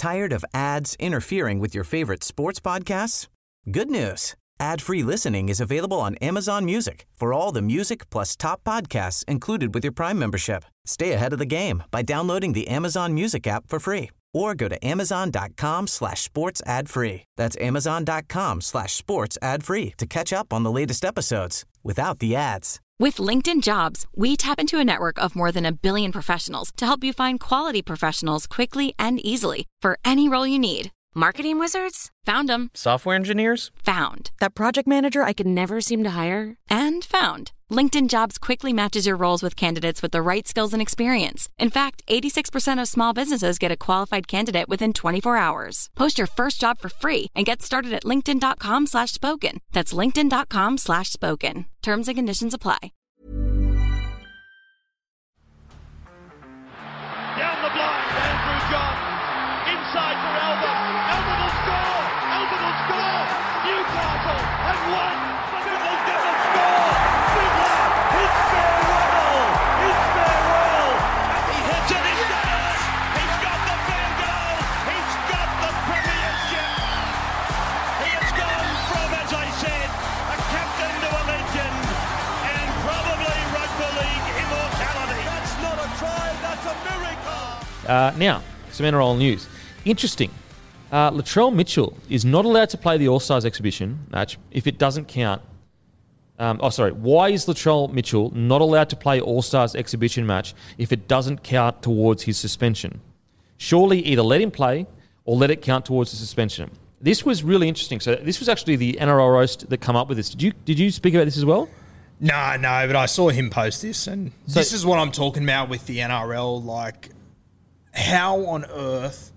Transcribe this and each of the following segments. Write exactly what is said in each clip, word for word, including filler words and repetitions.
Tired of ads interfering with your favorite sports podcasts? Good news. Ad-free listening is available on Amazon Music for all the music plus top podcasts included with your Prime membership. Stay ahead of the game by downloading the Amazon Music app for free or go to amazon.com slash sports ad free. That's amazon.com slash sports ad free to catch up on the latest episodes without the ads. With LinkedIn Jobs, we tap into a network of more than a billion professionals to help you find quality professionals quickly and easily for any role you need. Marketing wizards? Found them. Software engineers? Found. That project manager I could never seem to hire? And found. LinkedIn Jobs quickly matches your roles with candidates with the right skills and experience. In fact, eighty-six percent of small businesses get a qualified candidate within twenty-four hours. Post your first job for free and get started at linkedin.com slash spoken. That's linkedin.com slash spoken. Terms and conditions apply. Down the blind, Andrew John. Inside for Albert. Albert will score. Albert will score. Newcastle have won. Fiddler's going to score. Fiddler, it's farewell. It's farewell. He hits it. He's got it. He's got the field goal. He's got the premiership. He has gone from, as I said, a captain to a legend and probably rugby league immortality. That's not a try. That's a miracle. Uh, now, some N R L news. Interesting. Uh, Latrell Mitchell is not allowed to play the All-Stars exhibition match if it doesn't count. Um, oh, sorry. Why is Latrell Mitchell not allowed to play All-Stars exhibition match if it doesn't count towards his suspension? Surely either let him play or let it count towards the suspension. This was really interesting. So this was actually the N R L roast that come up with this. Did you did you speak about this as well? No, no, but I saw him post this, and So- this is what I'm talking about with the N R L. Like, how on earth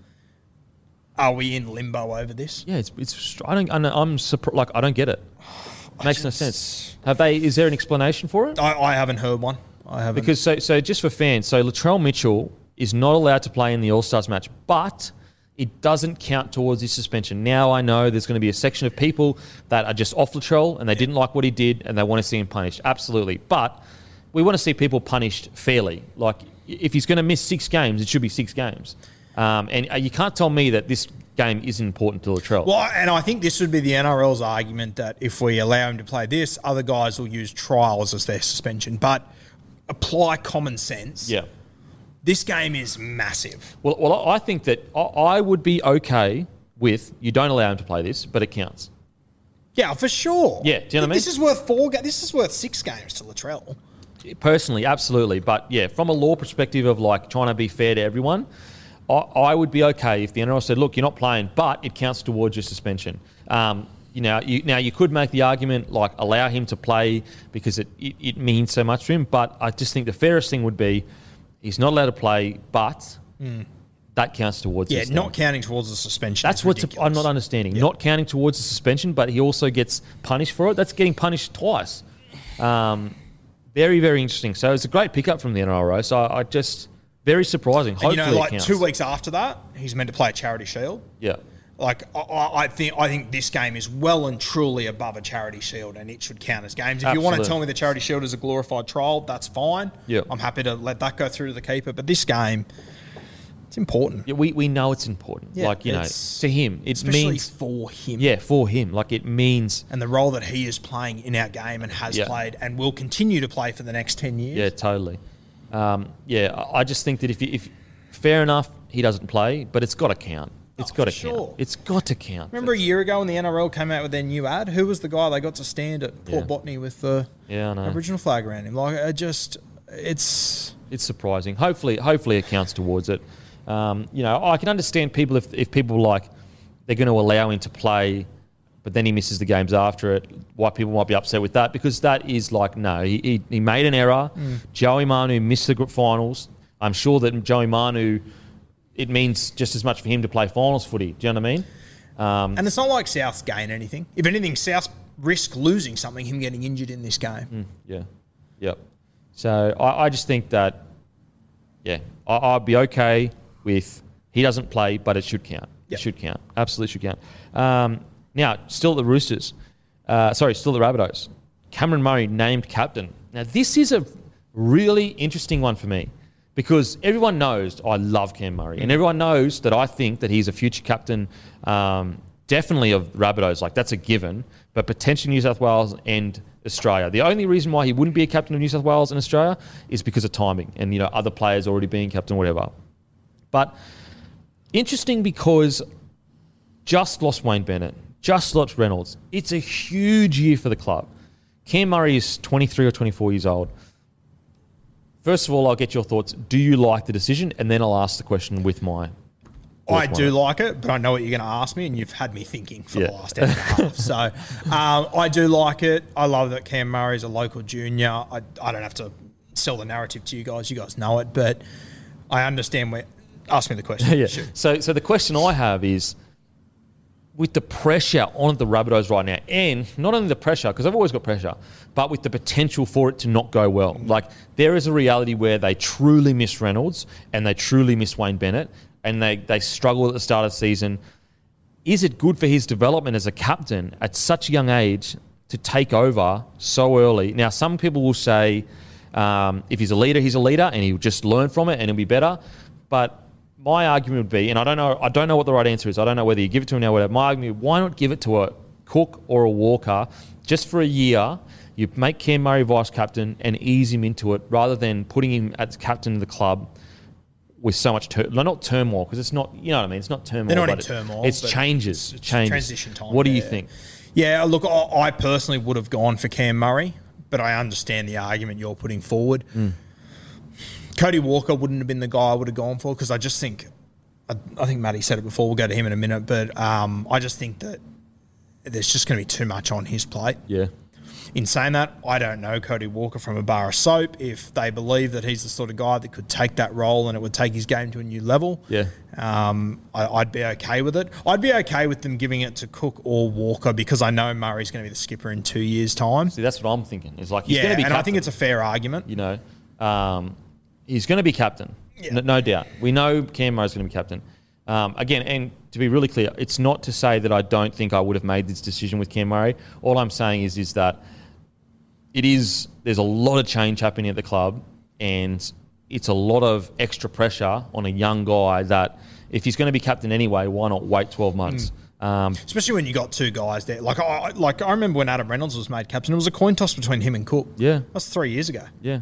are we in limbo over this? Yeah, it's it's. I don't. I'm surprised. Like I don't get it. Makes no just- sense. Have they? Is there an explanation for it? I, I haven't heard one. I haven't. Because so so just for fans, so Latrell Mitchell is not allowed to play in the All Stars match, but it doesn't count towards his suspension. Now I know there's going to be a section of people that are just off Latrell and they didn't like what he did and they want to see him punished. Absolutely, but we want to see people punished fairly. Like if he's going to miss six games, it should be six games. Um, and you can't tell me that this game isn't important to Latrell. Well, and I think this would be the N R L's argument that if we allow him to play this, other guys will use trials as their suspension. But apply common sense. Yeah. This game is massive. Well, well, I think that I, I would be okay with you don't allow him to play this, but it counts. Yeah, for sure. Yeah, do you know what I mean? This is worth four. Ga- this is worth six games to Latrell. Personally, absolutely. But yeah, from a law perspective of like trying to be fair to everyone, I, I would be okay if the N R L said, look, you're not playing, but it counts towards your suspension. Um, you know, you, now you could make the argument like allow him to play because it, it, it means so much to him, but I just think the fairest thing would be he's not allowed to play, but mm. that counts towards Yeah, his not thing. counting towards the suspension. That's is what ridiculous. I'm not understanding. Yeah. Not counting towards the suspension, but he also gets punished for it. That's getting punished twice. Um, very, very interesting. So it's a great pickup from the N R L. So I, I just very surprising. And Hopefully, you know, it like counts. two weeks after that, he's meant to play a Charity Shield. Yeah. Like I, I I think, I think this game is well and truly above a Charity Shield, and it should count as games. If you want to Absolutely. tell me the Charity Shield is a glorified trial, that's fine. Yeah. I'm happy to let that go through to the keeper. But this game, it's important. Yeah, we, we know it's important. Yeah, like, you know, it's- to him, it especially means for him. Yeah, for him. Like it means. And the role that he is playing in our game and has Yeah. played and will continue to play for the next ten years. Yeah, totally. Um, yeah, I I just think that if you, if fair enough, he doesn't play, but it's got to count. It's Oh, got to for count. sure. It's got to count. Remember a year ago when the N R L came out with their new ad? Who was the guy they got to stand at Port Yeah. Botany with the Yeah, I know. original flag around him? Like, it just, it's... It's surprising. Hopefully, hopefully it counts towards it. Um, you know, I can understand people if if people like they're going to allow him to play, but then he misses the games after it. Why people might be upset with that because that is like no, he he, he made an error. Mm. Joey Manu missed the group finals. I'm sure that Joey Manu, it means just as much for him to play finals footy. Do you know what I mean? Um, And it's not like Souths gain anything. If anything, Souths risk losing something, him getting injured in this game. Mm, yeah. Yep. So I, I just think that, yeah, I, I'd be okay with he doesn't play, but it should count. Yep. It should count. Absolutely should count. Um, now, still at the Roosters. Uh, sorry, still at the Rabbitohs. Cameron Murray named captain. Now, this is a really interesting one for me because everyone knows I love Cam Murray, and everyone knows that I think that he's a future captain, um, definitely of Rabbitohs. Like, that's a given, but potentially New South Wales and Australia. The only reason why he wouldn't be a captain of New South Wales and Australia is because of timing and, you know, other players already being captain, whatever. But interesting because just lost Wayne Bennett, just lost Reynolds. It's a huge year for the club. Cam Murray is twenty-three or twenty-four years old. First of all, I'll get your thoughts. Do you like the decision? And then I'll ask the question with my... I do like it, but I know what you're going to ask me, and you've had me thinking for Yeah. the last hour and a half. So um, I do like it. I love that Cam Murray's a local junior. I, I don't have to sell the narrative to you guys. You guys know it, but I understand where... Ask me the question. yeah. Shoot. So, so the question I have is, with the pressure on the Rabbitohs right now, and not only the pressure, because I've always got pressure, but with the potential for it to not go well. Like, there is a reality where they truly miss Reynolds and they truly miss Wayne Bennett, and they, they struggle at the start of the season. Is it good for his development as a captain at such a young age to take over so early? Now, some people will say um, if he's a leader, he's a leader, and he'll just learn from it and he'll be better. But my argument would be, and I don't know, I don't know what the right answer is. I don't know whether you give it to him now or whatever. My argument, why not give it to a Cook or a Walker just for a year? You make Cam Murray vice captain and ease him into it, rather than putting him as captain of the club with so much tur- not turmoil, because it's not, you know what I mean. It's not turmoil. They're not but in it- turmoil, It's but changes. it's changes. transition time, What do you yeah. think? Yeah, look, I, I personally would have gone for Cam Murray, but I understand the argument you're putting forward. Mm. Cody Walker wouldn't have been the guy I would have gone for, because I just think, I, I think Matty said it before, we'll go to him in a minute, but um, I just think that there's just going to be too much on his plate. Yeah. In saying that, I don't know Cody Walker from a bar of soap. If they believe that he's the sort of guy that could take that role and it would take his game to a new level, Yeah. um, I, I'd be okay with it. I'd be okay with them giving it to Cook or Walker, because I know Murray's going to be the skipper in two years' time. See, that's what I'm thinking. It's like, he's Yeah, going to be and captain. I think it's a fair argument. You know, um, he's going to be captain, Yeah. no, no doubt. We know Cam Murray's going to be captain. Um, again, and to be really clear, it's not to say that I don't think I would have made this decision with Cam Murray. All I'm saying is, is that it is, there's a lot of change happening at the club, and it's a lot of extra pressure on a young guy that if he's going to be captain anyway, why not wait twelve months? Mm. Um, Especially when you got two guys there. Like I, like I remember when Adam Reynolds was made captain, it was a coin toss between him and Cook. yeah, That was three years ago. yeah.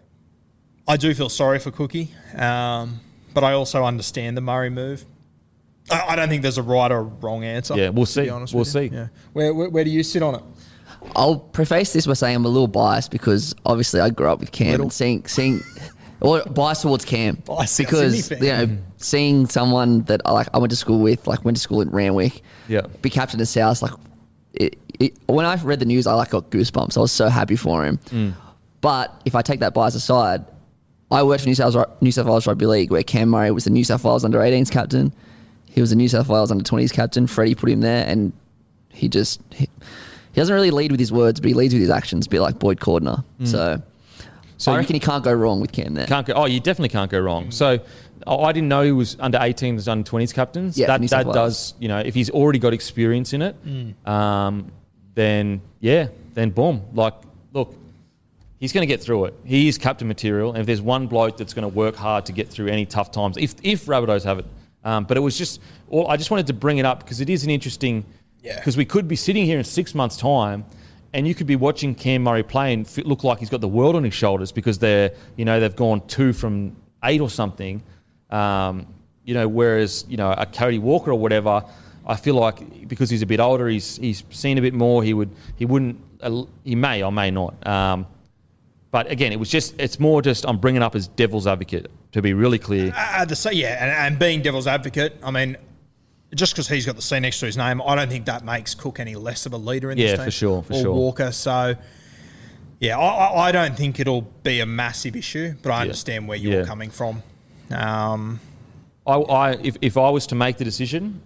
I do feel sorry for Cookie, um, but I also understand the Murray move. I, I don't think there's a right or wrong answer. Yeah, we'll to see. be honest We'll with you. see. Yeah. Where, where where do you sit on it? I'll preface this by saying I'm a little biased because obviously I grew up with Cam Little. and seeing seeing or biased towards Cam Biased, a because Sydney you fan. know seeing someone that I like I went to school with, like went to school in Randwick, Yeah. be captain of South, like it, it, when I read the news I like got goosebumps. I was so happy for him. Mm. But if I take that bias aside, I worked for New South New South Wales Rugby League where Cam Murray was the New South Wales under eighteens captain. He was the New South Wales under twenties captain. Freddie put him there, and he just he, he doesn't really lead with his words, but he leads with his actions, a bit like Boyd Cordner. So, So I you- reckon he can't go wrong with Cam there. Can't go. Oh, you definitely can't go wrong. So, oh, I didn't know he was under eighteens, under twenties captains. Yeah, that New South that Wales. does. You know, if he's already got experience in it, um, then yeah, then boom. Like, look, he's going to get through it. He is captain material, and if there's one bloke that's going to work hard to get through any tough times, if if Rabbitohs have it. Um, but it was just, all, I just wanted to bring it up because it is an interesting. Yeah. Because we could be sitting here in six months' time, and you could be watching Cam Murray play and f- look like he's got the world on his shoulders because they're, you know, they've gone two from eight or something. Um, you know, whereas, you know, a Cody Walker or whatever, I feel like because he's a bit older, he's he's seen a bit more. He would, he wouldn't, uh, he may or may not. Um, but again, it was just, it's more just I'm bringing up as devil's advocate to be really clear. Uh, the, so yeah, and, and being devil's advocate, I mean, just because he's got the C next to his name, I don't think that makes Cook any less of a leader in Yeah, this team. for sure, for or sure. Walker. So, yeah, I, I- I don't think it'll be a massive issue, but I understand where you're Yeah. coming from. Um, I, I if, if I was to make the decision,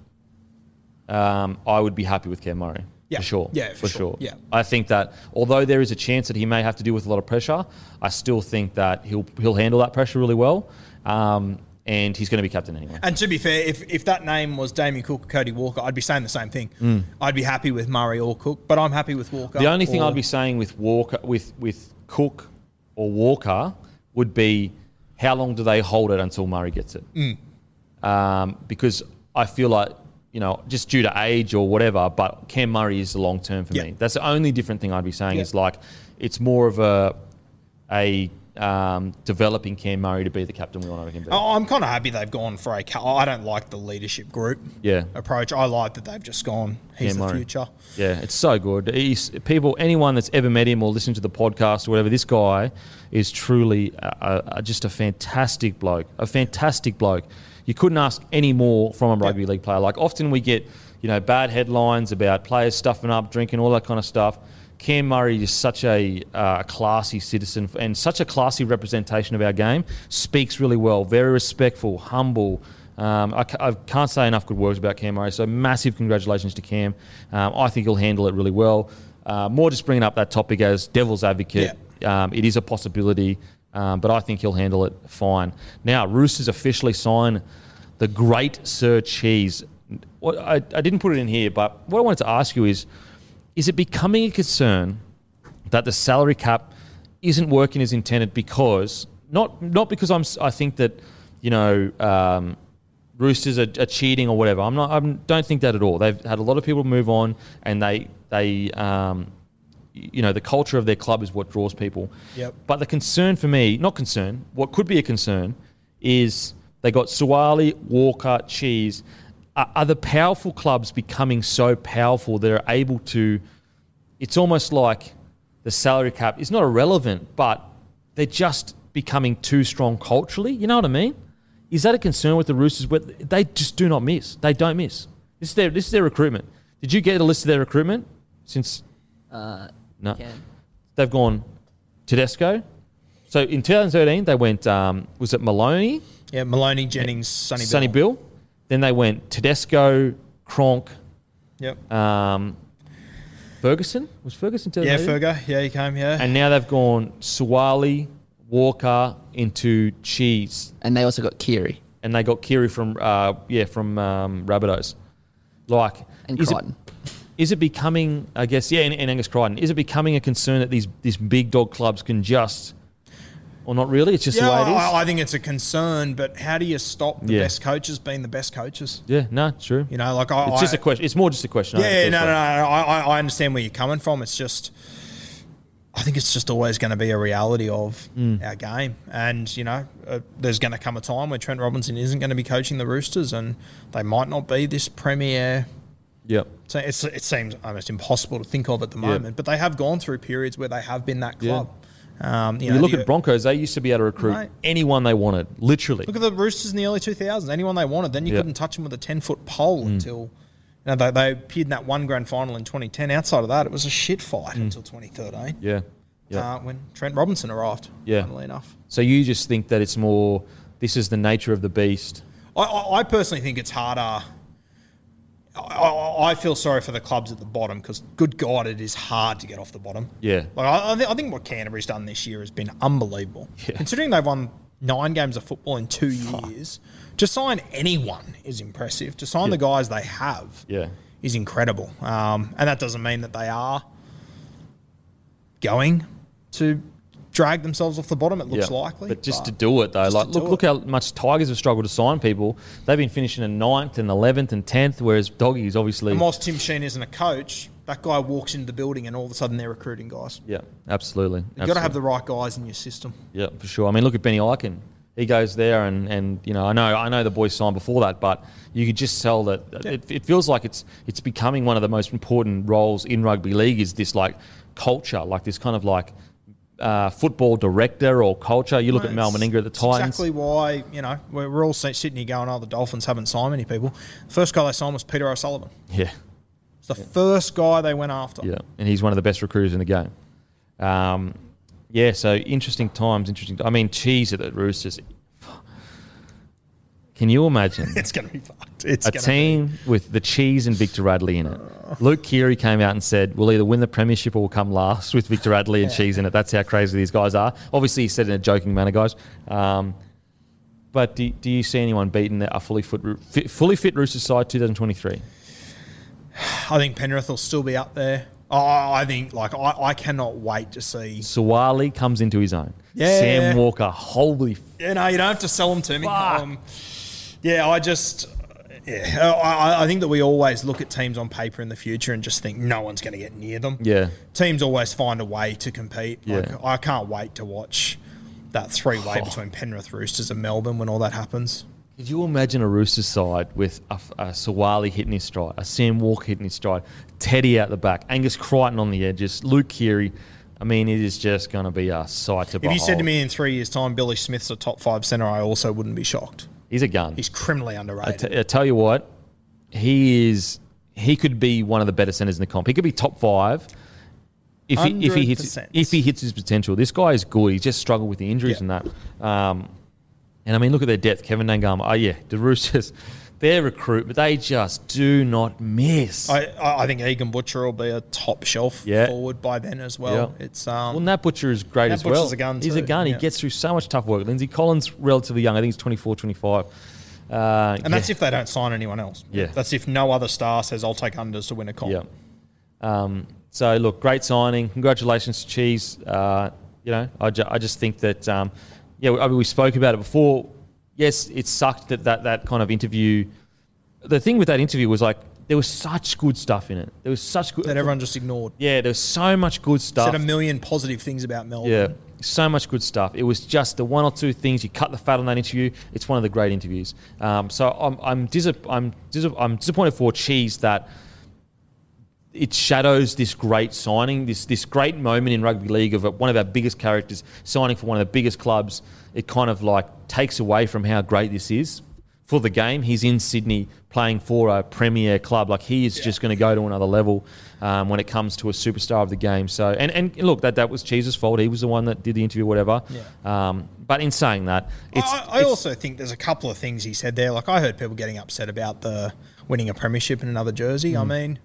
um, I would be happy with Cam Murray. Yeah. For sure. Yeah, for for sure. sure. Yeah. I think that although there is a chance that he may have to deal with a lot of pressure, I still think that he'll he'll handle that pressure really well. Um, and he's going to be captain anyway. and to be fair, if, if that name was Damien Cook or Cody Walker, I'd be saying the same thing. I'd be happy with Murray or Cook, but I'm happy with Walker. The only thing or- I'd be saying with Walker, with with Cook or Walker, would be how long do they hold it until Murray gets it? Mm. Um, because I feel like, you know, just due to age or whatever, but Cam Murray is the long term for Yep. me. That's the only different thing I'd be saying Yep. is like it's more of a a um, developing Cam Murray to be the captain we want him to be. Oh, I'm kind of happy they've gone for a. I don't like the leadership group Yeah. approach. I like that they've just gone. He's Cam the Murray. future. Yeah, it's so good. He's, people, anyone that's ever met him or listened to the podcast or whatever, this guy is truly a, a, just a fantastic bloke. A fantastic bloke. You couldn't ask any more from a rugby league player. Like often we get, you know, bad headlines about players stuffing up, drinking, all that kind of stuff. Cam Murray is such a uh, classy citizen and such a classy representation of our game. Speaks really well, very respectful, humble. Um, I, ca- I can't say enough good words about Cam Murray. So massive congratulations to Cam. Um, I think he'll handle it really well. Uh, more just bringing up that topic as devil's advocate. Um, it is a possibility, um, but I think he'll handle it fine. Now, Roosters officially sign the great Sir Cheese. What, I, I didn't put it in here, but what I wanted to ask you is, is it becoming a concern that the salary cap isn't working as intended because, not not because I'm, I think that, you know, um, Roosters are, are cheating or whatever. I'm not. I don't think that at all. They've had a lot of people move on, and they they um, you know, the culture of their club is what draws people. Yep. But the concern for me, not concern, what could be a concern, is they got Suwali, Walker, Cheese. Are, are the powerful clubs becoming so powerful that are able to? It's almost like the salary cap is not irrelevant, but they're just becoming too strong culturally. You know what I mean? Is that a concern with the Roosters? Where they just do not miss. They don't miss. This is their this is their recruitment. Did you get a list of their recruitment since? Uh, No. Can. They've gone Tedesco. So in twenty thirteen they went. Um, was it Maloney? Yeah, Maloney, Jennings, Sonny Bill. Sonny Bill. Then they went Tedesco, Cronk, Yep. um, Ferguson. Was Ferguson Yeah, twenty thirteen? Fergo. Yeah, he came, yeah. And now they've gone Suwali, Walker into Cheese, And they also got Kiri and they got Kiri from uh, yeah from um, Rabbitohs. Like, and is it, Crichton. is it becoming? I guess yeah, and, and Angus Crichton. Is it becoming a concern that these these big dog clubs can just, or not really? It's just yeah, the way it is. I, I think it's a concern, but how do you stop the Yeah. best coaches being the best coaches? yeah, no, true. You know, like I. It's just I, a question. It's more just a question. I Yeah, think, yeah, no, feels no, no. like. I, I I understand where you're coming from. It's just, I think it's just always going to be a reality of Mm. our game. And, you know, uh, there's going to come a time where Trent Robinson isn't going to be coaching the Roosters and they might not be this premier. Yep. So it's, it seems almost impossible to think of at the Yeah. moment. But they have gone through periods where they have been that Yeah. club. Um, you You know, look the- at Broncos; they used to be able to recruit Mate. anyone they wanted, literally. Look at the Roosters in the early two thousands. Anyone they wanted. Then you Yeah. couldn't touch them with a ten-foot pole until... You know, they, they appeared in that one grand final in twenty ten. Outside of that, it was a shit fight until twenty thirteen. Yeah, yeah. Uh, when Trent Robinson arrived, Yeah. funnily enough. So you just think that it's more. This is the nature of the beast. I, I, I personally think it's harder. I, I, I feel sorry for the clubs at the bottom because, good God, it is hard to get off the bottom. Yeah. Like I, I, think, I think what Canterbury's done this year has been unbelievable. Yeah. Considering they've won nine games of football in two years, to sign anyone is impressive. To sign Yeah. the guys they have Yeah. is incredible. Um, and that doesn't mean that they are going to drag themselves off the bottom. It looks Yeah. likely. But just to do it though, just like to look do look it. how much Tigers have struggled to sign people. They've been finishing in ninth and eleventh and tenth, whereas Doggies obviously. And whilst Tim Sheen isn't a coach, that guy walks into the building and all of a sudden they're recruiting guys. Yeah, absolutely. You've got to have the right guys in your system. Yeah, for sure. I mean, look at Benny Eichen. He goes there, and, and you know, I know I know the boys signed before that, but you could just tell that it, it feels like it's it's becoming one of the most important roles in rugby league. Is this like culture, like this kind of like uh, football director or culture? You look Well, at Mal it's- Meninga at the it's Titans. exactly why, you know, we're, we're all sitting here going, oh, the Dolphins haven't signed many people. The first guy they signed was Peter O'Sullivan. Yeah, It's the first guy they went after. yeah, and he's one of the best recruiters in the game. Um, yeah, so interesting times, interesting. I mean, cheese at the Roosters. Can you imagine? It's going to be fucked. It's a gonna team with the cheese and Victor Radley in it. Luke Keary came out and said, we'll either win the premiership or we'll come last with Victor Radley and cheese in it. That's how crazy these guys are. Obviously, he said it in a joking manner, guys. Um, but do, do you see anyone beating a fully fit, fit, fully fit Roosters side twenty twenty-three? Be, I think Penrith will still be up there. I, I think, like, I, I cannot wait to see. Suwali comes into his own. Yeah. Sam Walker, holy Yeah, no, you don't have to sell them to me. Fuck. Um, yeah, I just, yeah, I, I think that we always look at teams on paper in the future and just think no one's going to get near them. Yeah. Teams always find a way to compete. Yeah. Like, I can't wait to watch that three-way Oh. between Penrith Roosters and Melbourne when all that happens. Could you imagine a Roosters side with a, a Sawali hitting his stride, a Sam Walker hitting his stride, Teddy out the back, Angus Crichton on the edges, Luke Keary? I mean, it is just going to be a sight to If behold. you said to me in three years' time Billy Smith's a top five centre, I also wouldn't be shocked. He's a gun. He's criminally I, underrated. t- I tell you what, he is. He could be one of the better centers in the comp. He could be top five if he if he hits one hundred percent. if he hits his potential. This guy is good. He's just struggled with the injuries Yeah. and that. Um, and I mean, look at their depth. Kevin Dangama. Oh yeah, the Roosters. Their recruit, but they just do not miss. I, I I think Egan Butcher will be a top shelf Yeah. forward by then as well. Yeah. It's um, Well, Nat Butcher is great Nat as well. Butcher's a gun He's a too, gun. He yeah. gets through so much tough work. Lindsay Collins, relatively young. I think he's twenty-four, twenty-five. Uh, and that's if they don't sign anyone else. Yeah. That's if no other star says I'll take unders to win a comp. Yeah. Um, so, look, great signing. Congratulations to Cheese. Uh, you know, I, ju- I just think that, um, yeah, we, I mean, we spoke about it before. Yes, it sucked that, that that kind of interview. The thing with that interview was like, there was such good stuff in it. There was such good. That everyone just ignored. Yeah, there was so much good stuff. Said a million positive things about Melbourne. Yeah, so much good stuff. It was just the one or two things. You cut the fat on that interview. It's one of the great interviews. Um, so I'm I'm, dis- I'm, dis- I'm disappointed for Cheese that it shadows this great signing, this this great moment in rugby league of one of our biggest characters signing for one of the biggest clubs. It kind of like takes away from how great this is for the game. He's in Sydney playing for a premier club. Like he is yeah. just going to go to another level um, when it comes to a superstar of the game. So and, and look, that that was Cheese's fault. He was the one that did the interview, whatever. Yeah. Um, but in saying that, it's, I, I it's, also think there's a couple of things he said there. Like I heard people getting upset about the winning a premiership in another jersey. Mm. I mean.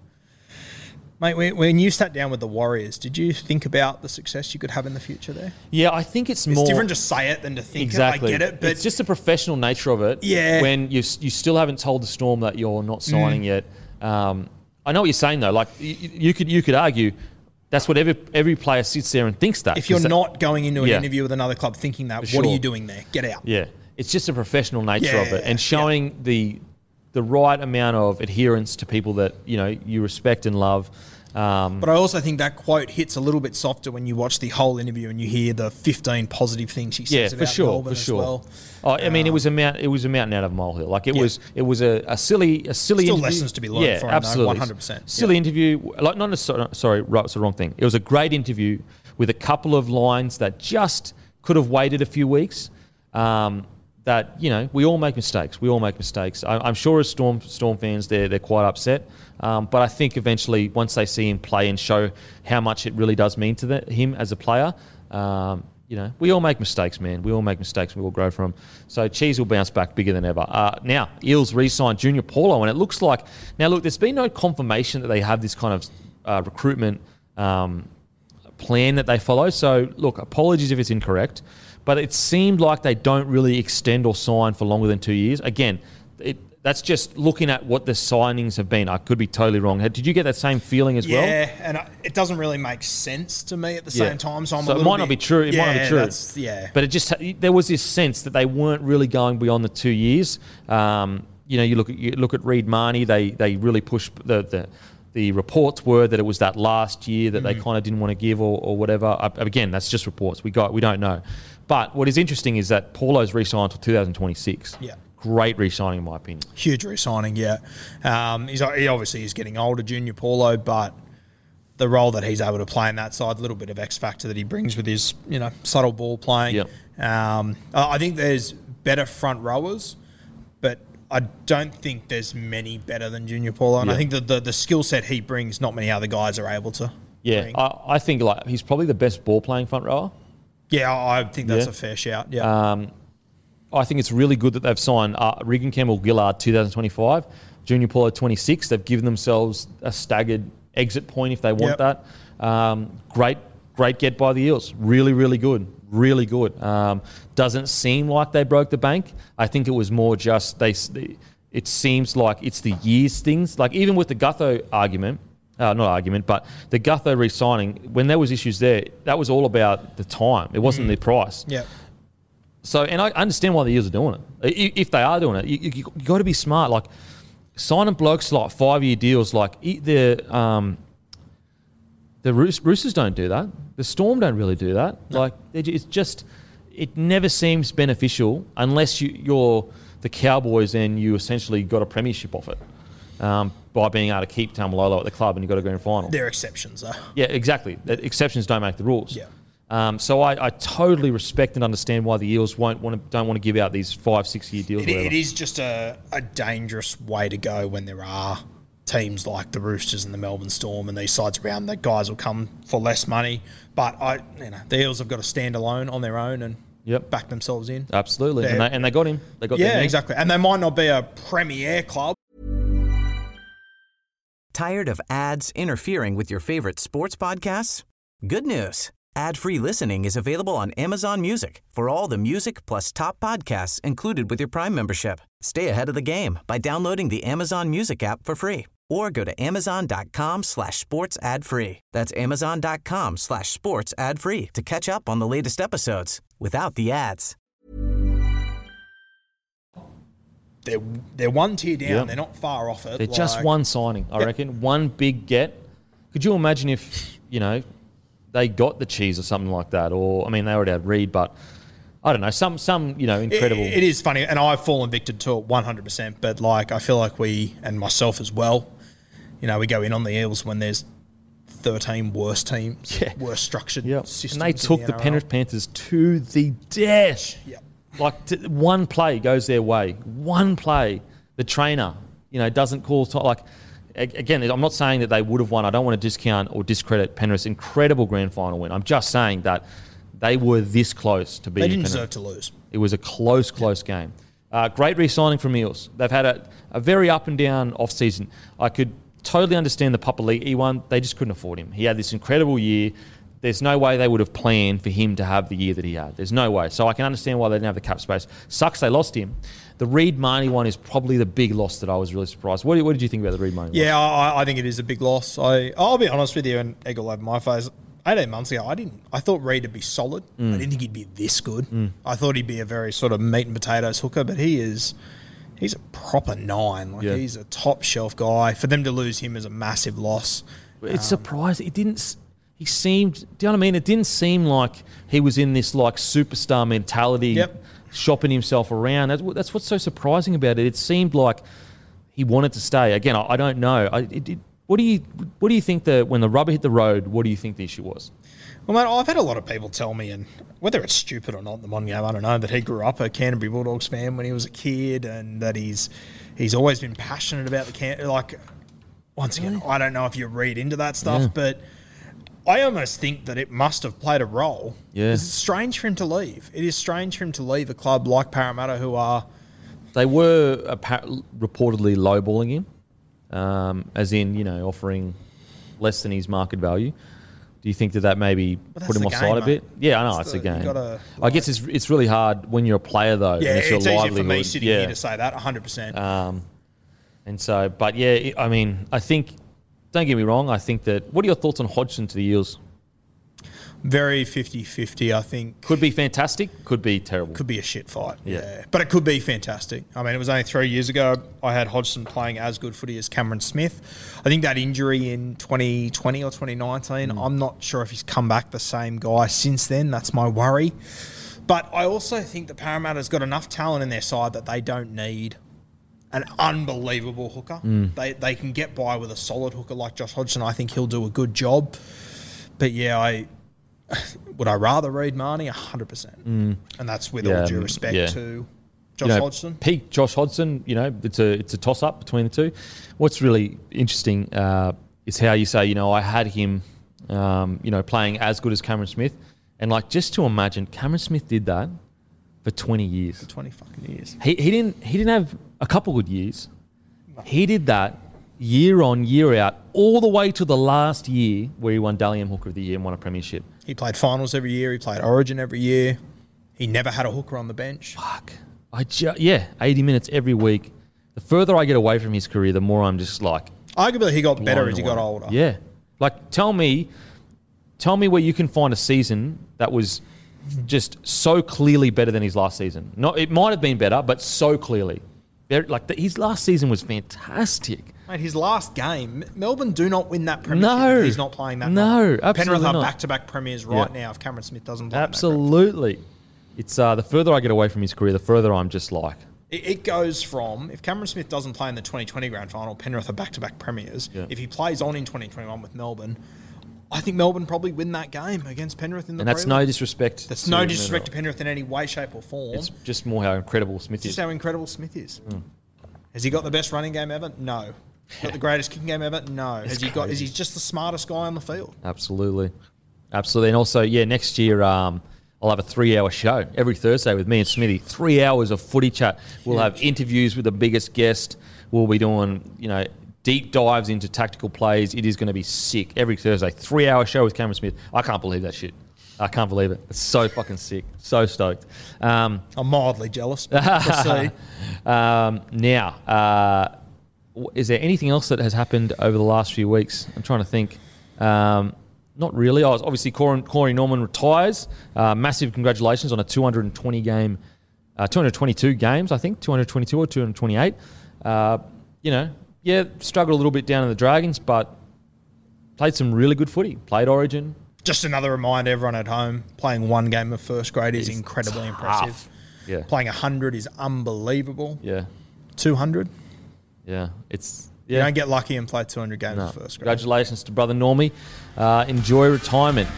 Mate, when you sat down with the Warriors, did you think about the success you could have in the future there? Yeah, I think it's, it's more... It's different to say it than to think exactly. it. I get it, but... It's just the professional nature of it. Yeah. When you you still haven't told the Storm that you're not signing mm. yet. Um, I know what you're saying, though. Like, you, you could you could argue that's what every, every player sits there and thinks that. If you're that, not going into an yeah. interview with another club thinking that, For what sure. are you doing there? Get out. Yeah. It's just the professional nature yeah, of it and showing yeah. the the right amount of adherence to people that, you know, you respect and love. Um, but I also think that quote hits a little bit softer when you watch the whole interview and you hear the fifteen positive things he says yeah, about for sure, Melbourne for sure. as well. Oh, I mean, um, it was a mount, it was a mountain out of a molehill. Like it yeah. was, it was a, a silly, a silly. Still interview. lessons to be learned. Yeah, for absolutely, one hundred percent. Silly yeah. interview. Like not necessarily. Sorry, right, it's the wrong thing. It was a great interview with a couple of lines that just could have waited a few weeks. Um, that, you know, we all make mistakes. We all make mistakes. I, I'm sure as Storm Storm fans, they're they're quite upset. Um, but I think eventually, once they see him play and show how much it really does mean to the, him as a player, um, you know, we all make mistakes, man. We all make mistakes. We all grow from them. So Cheese will bounce back bigger than ever. Uh, now, Eels re-signed Junior Paulo, and it looks like now. Look, there's been no confirmation that they have this kind of uh, recruitment um, plan that they follow. So, look, apologies if it's incorrect. But it seemed like they don't really extend or sign for longer than two years. Again, it, that's just looking at what the signings have been. I could be totally wrong. Did you get that same feeling as yeah, well? Yeah, and I, it doesn't really make sense to me at the yeah. same time. So, I'm so a it little might bit, not be true. It yeah, might not be true. That's, yeah, but it just there was this sense that they weren't really going beyond the two years. Um, you know, you look at you look at Reed Marnie. They they really pushed the the. The reports were that it was that last year that mm. they kind of didn't want to give or, or whatever. Uh, again, that's just reports. We got we don't know. But what is interesting is that Paulo's re-signed until two thousand twenty-six. Yeah. Great re-signing, in my opinion. Huge re-signing, yeah. Um, he's, he obviously is getting older, Junior Paulo, but the role that he's able to play in that side, a little bit of X factor that he brings with his, you know, subtle ball playing. Yep. Um, I think there's better front rowers, but I don't think there's many better than Junior Paulo, and yeah. I think that the, the skill set he brings, not many other guys are able to. Yeah, bring. I, I think like he's probably the best ball playing front rower. Yeah, I think that's yeah. a fair shout. Yeah, um, I think it's really good that they've signed uh, Regan Campbell Gillard twenty twenty-five, Junior Paulo twenty-six. They've given themselves a staggered exit point if they want yep. that. Um, great, great get by the Eels. Really, really good. Really good. Um, doesn't seem like they broke the bank. I think it was more just they. they it seems like it's the years things. Like even with the Gutho argument, uh, not argument, but the Gutho re-signing, when there was issues there, that was all about the time. It wasn't mm. the price. Yeah. So, and I understand why the Eels are doing it. If they are doing it, you, you, you got to be smart. Like, signing blokes like five-year deals, like the um, the Roos- Roosters don't do that. The Storm don't really do that. No. Like, it's just, it never seems beneficial unless you, you're the Cowboys and you essentially got a premiership off it um, by being able to keep Tamalolo at the club and you got a grand final. They're exceptions, though. Yeah, exactly. Exceptions don't make the rules. Yeah. Um, so I, I totally respect and understand why the Eels won't want to, don't want to give out these five, six year deals. It, it is just a, a dangerous way to go when there are teams like the Roosters and the Melbourne Storm and these sides around that guys will come for less money. But I, you know, the Eels have got to stand alone on their own and yep. back themselves in. Absolutely, and they, and they got him. They got yeah, exactly. And they might not be a premier club. Tired of ads interfering with your favorite sports podcasts? Good news. Ad-free listening is available on Amazon Music for all the music plus top podcasts included with your Prime membership. Stay ahead of the game by downloading the Amazon Music app for free or go to amazon.com slash sports ad free. That's amazon.com slash sports ad free to catch up on the latest episodes without the ads. They're, they're one tier down. Yep. They're not far off it. They're like, just one signing, I yep. reckon. One big get. Could you imagine if, you know, they got the cheese or something like that? Or, I mean, they already had Reed, but I don't know, some, some you know, incredible. It, it is funny, and I've fallen victim to it one hundred percent, but, like, I feel like we, and myself as well, you know, we go in on the Eels when there's thirteen worse teams, yeah. worse structured yep. systems. And they took the, the Penrith Panthers to the death. Yep. Like, t- one play goes their way. One play, the trainer, you know, doesn't call, t- like, again, I'm not saying that they would have won. I don't want to discount or discredit Penrith's incredible grand final win. I'm just saying that they were this close to beating They didn't Penrith. deserve to lose. It was a close, close yeah. game. Uh, great re-signing from Eels. They've had a, a very up and down off-season. I could totally understand the Papali'i one. They just couldn't afford him. He had this incredible year. There's no way they would have planned for him to have the year that he had. There's no way. So I can understand why they didn't have the cap space. Sucks they lost him. The Reed Marnie one is probably the big loss that I was really surprised. What, what did you think about the Reed Marnie Yeah, one? I, I think it is a big loss. I, I'll be honest with you, and egg all over my face. eighteen months ago, I didn't. I thought Reed would be solid. Mm. I didn't think he'd be this good. Mm. I thought he'd be a very sort of meat and potatoes hooker, but he is. He's a proper nine. Like yeah. he's a top shelf guy. For them to lose him is a massive loss. It's um, surprising. It didn't. He seemed. Do you know what I mean? It didn't seem like he was in this like superstar mentality, yep. shopping himself around. That's, that's what's so surprising about it. It seemed like he wanted to stay. Again, I, I don't know. I, it, it, what do you What do you think that when the rubber hit the road? What do you think the issue was? Well, mate, I've had a lot of people tell me, and whether it's stupid or not in the modern game, I don't know, that he grew up a Canterbury Bulldogs fan when he was a kid, and that he's he's always been passionate about the can. Like, once again, really? I don't know if you read into that stuff, yeah. but I almost think that it must have played a role. Yeah, it's strange for him to leave. It is strange for him to leave a club like Parramatta, who are they were apparently reportedly lowballing him, um, as in you know offering less than his market value. Do you think that that maybe put him offside a bit? Yeah, I know, it's, it's the, a game. Gotta, like, I guess it's it's really hard when you're a player, though. Yeah, and it's, it's your easier livelihood. for me sitting yeah. here to say that, one hundred percent. Um, and so, but yeah, I mean, I think, don't get me wrong, I think that, what are your thoughts on Hodgson to the Eels? Very fifty-fifty, I think. Could be fantastic, could be terrible. Could be a shit fight, yeah. yeah. But it could be fantastic. I mean, it was only three years ago I had Hodgson playing as good footy as Cameron Smith. I think that injury in twenty twenty or twenty nineteen, mm. I'm not sure if he's come back the same guy since then. That's my worry. But I also think that Parramatta's got enough talent in their side that they don't need an unbelievable hooker. Mm. They they can get by with a solid hooker like Josh Hodgson. I think he'll do a good job. But yeah, I... Would I rather read Marnie? one hundred percent. Mm. And that's with yeah, all due respect yeah. to Josh you know, Hodgson. Peak Josh Hodgson, you know, it's a it's a toss-up between the two. What's really interesting uh, is how you say, you know, I had him, um, you know, playing as good as Cameron Smith. And, like, just to imagine, Cameron Smith did that for twenty years. For twenty fucking years. He, he, didn't, he didn't have a couple good years. No. He did that year on, year out, all the way to the last year where he won Dally M Hooker of the Year and won a premiership. He played finals every year. He played Origin every year. He never had a hooker on the bench. Fuck. I ju- yeah, eighty minutes every week. The further I get away from his career, the more I'm just like... Arguably, he got better blown as he got away. older. Yeah. Like, tell me, tell me where you can find a season that was just so clearly better than his last season. Not, it might have been better, but so clearly. Very, like the, his last season was fantastic. Mate, his last game, Melbourne do not win that premiership No. if he's not playing that No, night. absolutely Penrith are not. back-to-back premiers right Yeah. now if Cameron Smith doesn't play. in that Absolutely. It's uh, the further I get away from his career, the further I'm just like, It, it goes from, if Cameron Smith doesn't play in the twenty twenty grand final, Penrith are back-to-back premiers. Yeah. If he plays on in twenty twenty-one with Melbourne, I think Melbourne probably win that game against Penrith in the and that's prelim. no disrespect. That's to- no disrespect to Penrith in any way, shape or form. It's just more how incredible Smith It's is. just how incredible Smith is. Has he got the best running game ever? No. Got the greatest kicking game ever? No. Has he got? Is he just the smartest guy on the field? Absolutely. Absolutely. And also, yeah, next year um, I'll have a three-hour show every Thursday with me and Smithy. Three hours of footy chat. We'll have interviews with the biggest guest. We'll be doing, you know, deep dives into tactical plays. It is going to be sick. Every Thursday, three-hour show with Cameron Smith. I can't believe that shit. I can't believe it. It's so fucking sick. So stoked. Um, I'm mildly jealous. But we'll see. um, now, uh, w- is there anything else that has happened over the last few weeks? I'm trying to think. Um, not really. I was obviously Corey, Corey Norman retires. Uh, massive congratulations on a two hundred twenty game, uh, two hundred twenty-two games, I think, two hundred twenty-two or two hundred twenty-eight. Uh, you know, yeah, struggled a little bit down in the Dragons, but played some really good footy. Played Origin. Just another reminder, everyone at home, playing one game of first grade is It's incredibly tough. impressive. Yeah, Playing one hundred is unbelievable. yeah, two hundred? yeah. It's You yeah. don't get lucky and play two hundred games No. of first grade. Congratulations to brother Normie. Uh, enjoy retirement.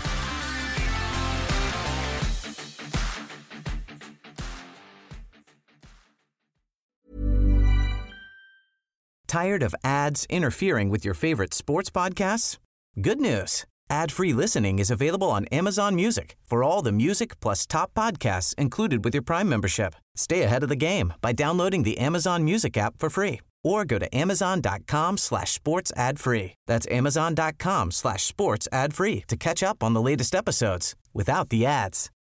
Tired of ads interfering with your favorite sports podcasts? Good news. Ad-free listening is available on Amazon Music for all the music plus top podcasts included with your Prime membership. Stay ahead of the game by downloading the Amazon Music app for free or go to amazon.com slash sports ad free. That's amazon.com slash sports ad free to catch up on the latest episodes without the ads.